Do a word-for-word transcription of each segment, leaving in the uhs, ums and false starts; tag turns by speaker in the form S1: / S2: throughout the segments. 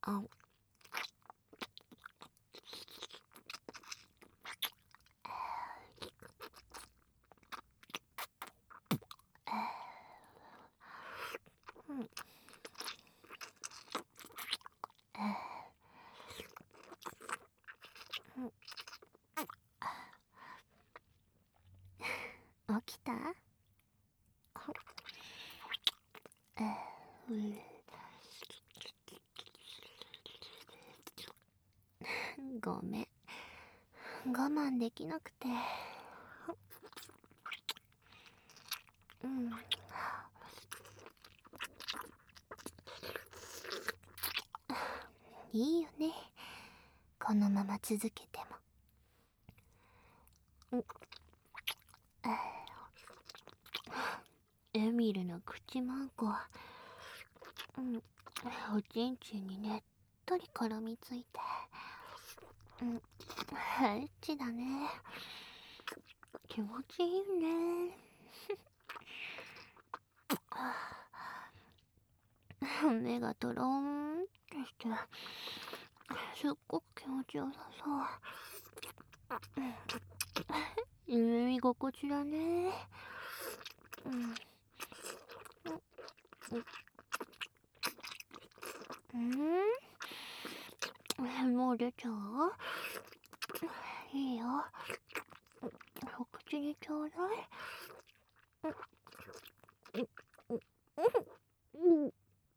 S1: あ、うん、起きた？うん、ごめん、我慢できなくて。うん、いいよね、このまま続けても。エミルの口マンコ、うん、おちんちんにねっとり絡みついて、うん、エッチだね。気持ちいいね。目がトローンってして、すっごく気持ちよさそう。耳心地だね。うん。うん、もう出ちゃう？いいよ。お口にちょうだい。うん。うん。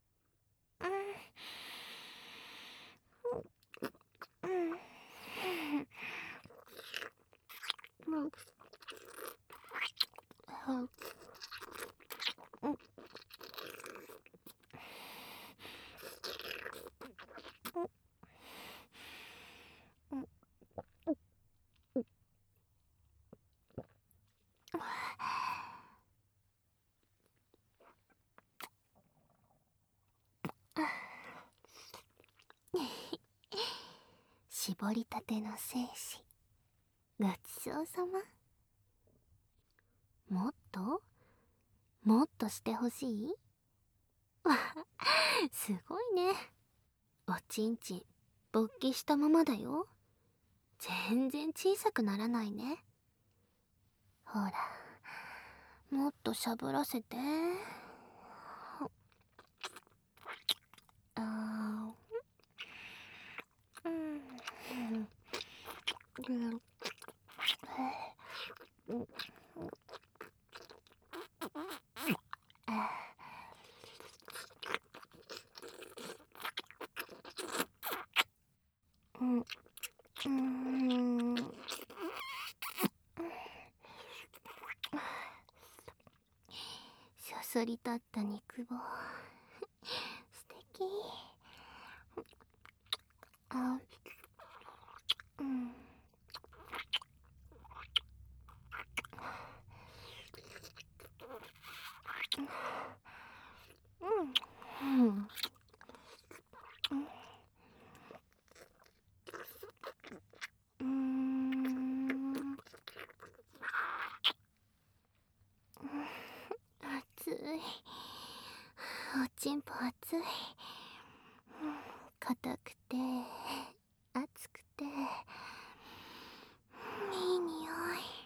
S1: 絞りたての精子、ごちそうさま。もっともっとしてほしい？すごいね。おちんちん勃起したままだよ。全然小さくならないね。ほら、もっとしゃぶらせて。あー、うん、うん、うん、うん、うん、そそり立った肉棒、素敵。あ、うん、うん、うん、うん、熱い。おちんぽ熱い。硬くて熱くていい匂い。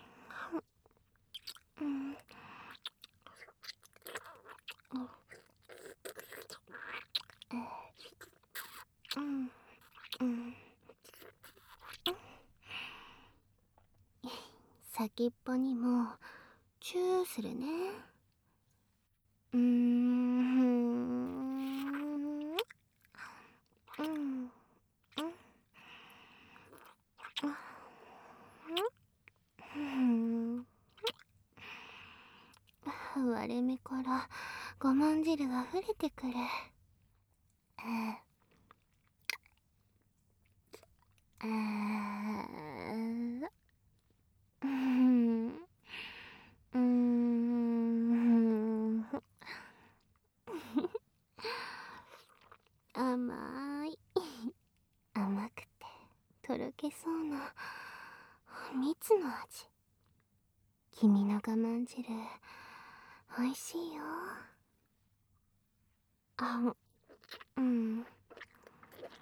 S1: うん、うん、うん、先っぽにもチューするね。うーん、うん、うん、割れ目からごまん汁が溢れてくる。ああ、うん、うん、甘い。甘くてとろけそうな蜜の味。君の我慢汁おいしいよ。あ、うん、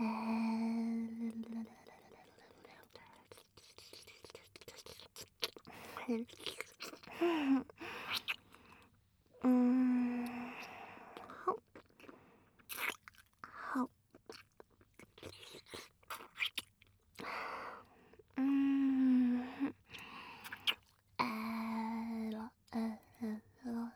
S1: うーん。ほっ。ほっ。うーん。あーら、あーら、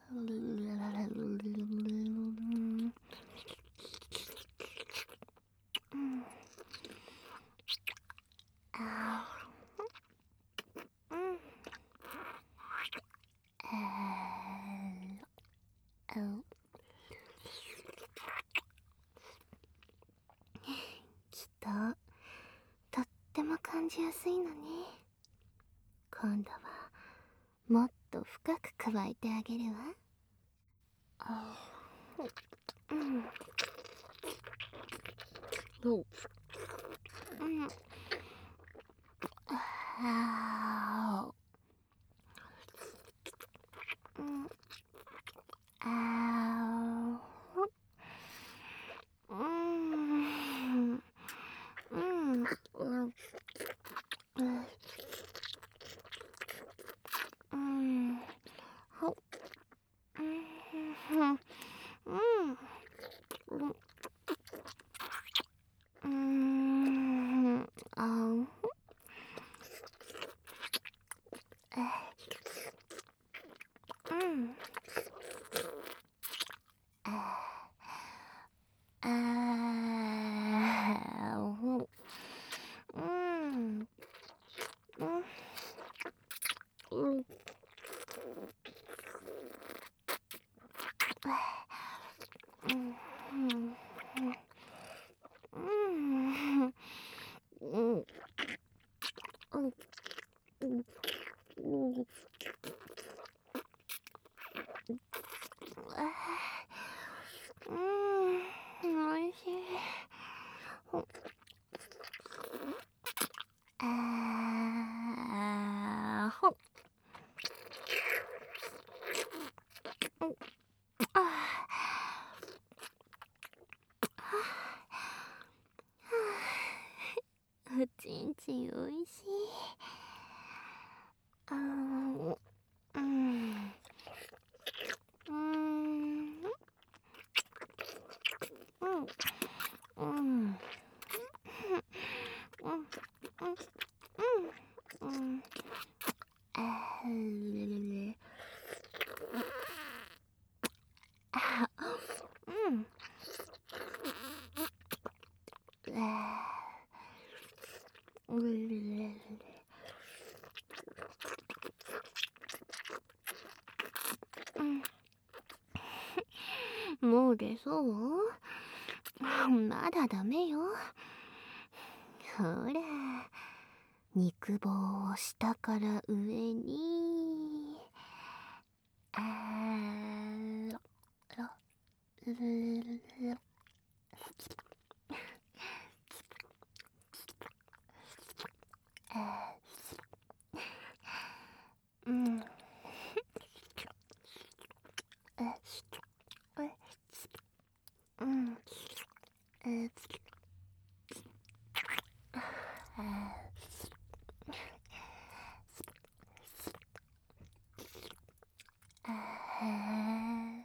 S1: あー、うん。あー、あ、きっと、とっても感じやすいのね。今度は、もっと深く加えてあげるわ。あー、うん。うん。うん。あー、うん。あー、うん。うん。うん。うん。うん。ほっ。うん。うん。うん。うん。あー、うん。あー、あー、うん。うん。うん。うん。うん。うん。うん。うん。うん。おいしい。あー、ほっ。あー、おちんちんおいしい。あー、うん。うん。うん。うん。うん。うん。うん。あー、あ、うん。あー、うる、うん。もう出そう？まだダメよ。ほら、肉棒を下から上に。あー、ろ、ろ、ろ、あー、うん。あ、あ、うん。あ、あ、あ、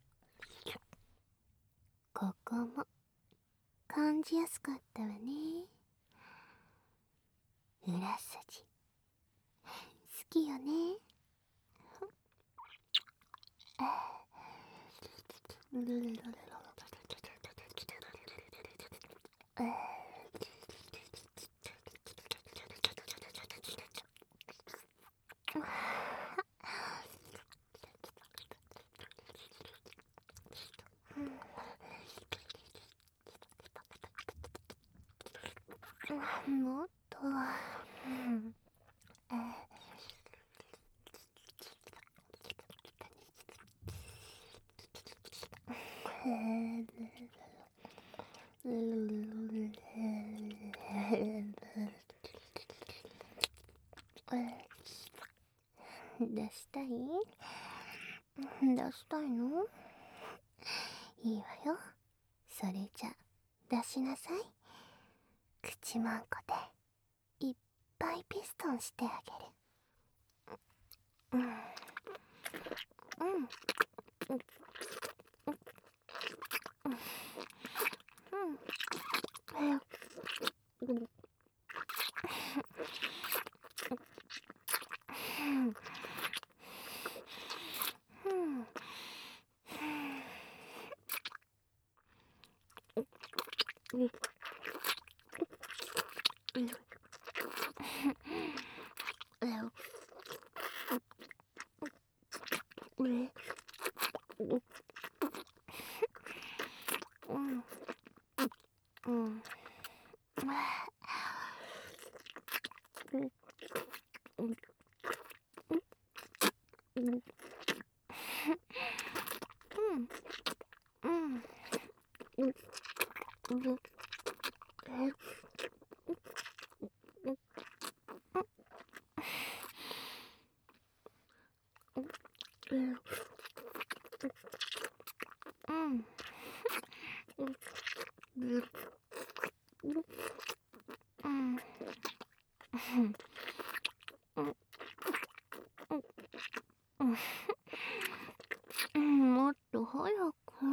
S1: ここも感じやすかったわね。裏筋好きよね。もっと、うん、出したい？出したいの？いいわよ。それじゃ出しなさい。 口まんこでいっぱいピストンしてあげる。うんうんうんうんうんうんもっと早く。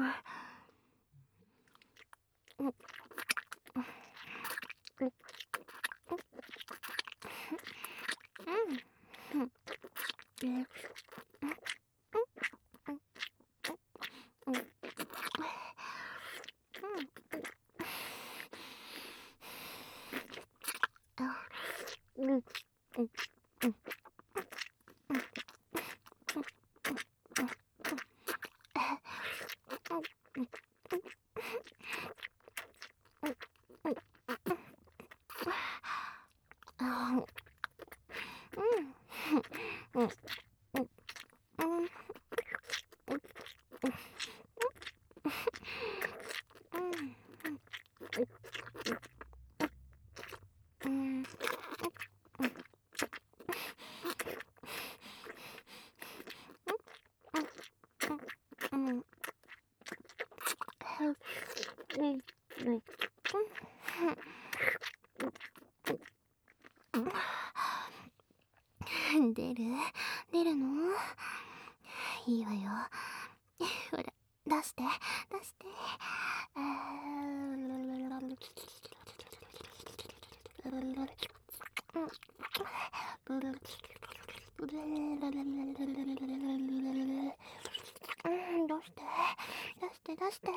S1: 出る出るの？いいわよ。ほら、出して出して。うん、出して出して出して。